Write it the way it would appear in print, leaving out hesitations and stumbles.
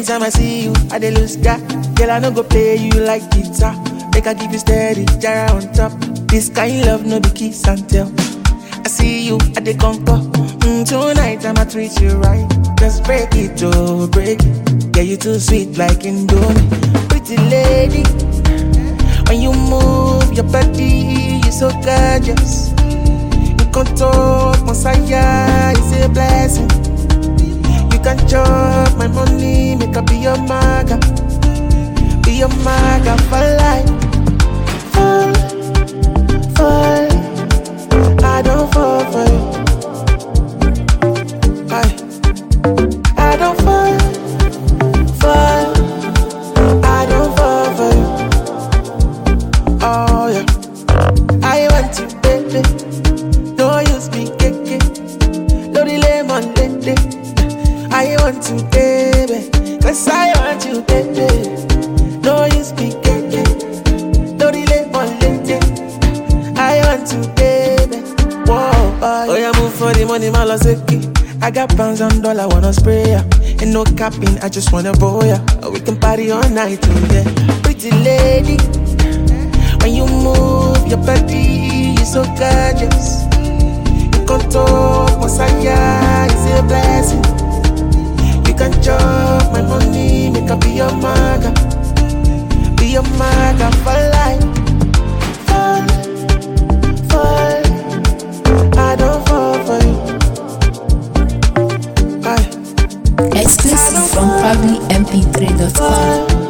Anytime I see you, I dey lose ya. Girl, I no go play you like guitar. Make I give you steady, jara on top. This kind love no be kiss and tell. I see you, I dey conquer. Tonight I'ma treat you right. Just break it, oh, break it. Yeah, you too sweet like Indomie. Pretty lady, when you move your body, you so gorgeous. You control Messiah, it's a blessing. You can chop my money, make up be your maga. Be your maga for life. Fall, I don't fall for you. I don't fall, I don't fall for you. Oh yeah, I want you, baby. Don't use me, keke. Don't delay my lady. I want you, baby. Cause I want you, baby. Don't use me, keke. Don't delay my lady. I want you, baby. Whoa, boy. Oh yeah, move for the money, malaseki. I got pounds and dollar, wanna spray ya. Ain't no capping, I just wanna roll ya. We can party all night, oh yeah. Pretty lady, when you move your body, you so gorgeous. You control Messiah, it's a blessing. You can chop my money, make up be your maga. Be your maga for life. Fall, I don't fall for you. Exclusive from ProudlyMP3.com.